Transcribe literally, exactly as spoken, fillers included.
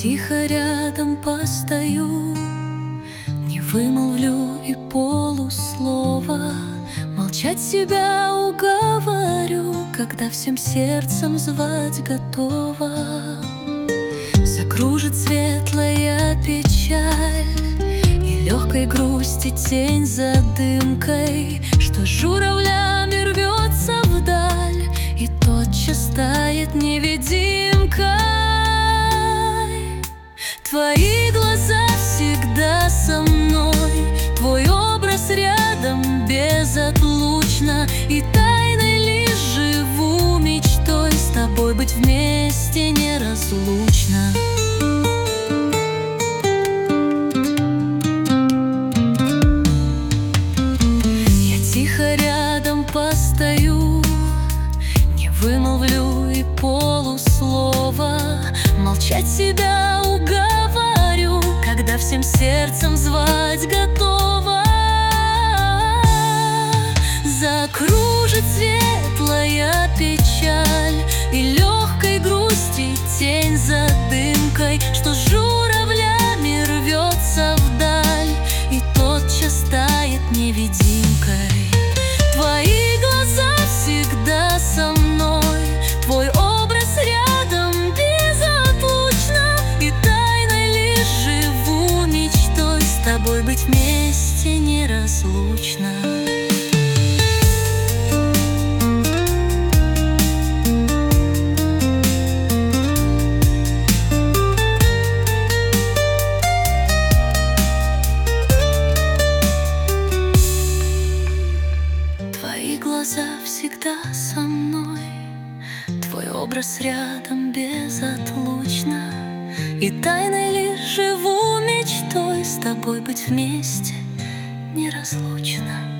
тихо рядом постою, не вымолвлю и полуслова, молчать себя уговорю, когда всем сердцем звать готова. Закружит светлая печаль, и легкой грусти тень за дымкой, что журавлями рвется вдаль и тотчас тает невидимкой. Твои глаза всегда со мной, твой образ рядом безотлучно, и тайной лишь живу мечтой с тобой быть вместе неразлучно. Я тихо рядом постою, не вымолвлю и полуслова, молчать себя уговорю, когда всем сердцем звать готова. Закружит светлая печаль, и легкой грусти тень за дымкой, что журавлями рвется вдаль и тотчас тает невидимкой. Твои глаза всегда со мной, твой образ рядом безотлучно, и тайной лишь живу мечтой с тобой быть вместе неразлучно. Твои глаза всегда со мной, твой образ рядом безотлучно, и тайной лишь живу мечтой с тобой быть вместе неразлучно.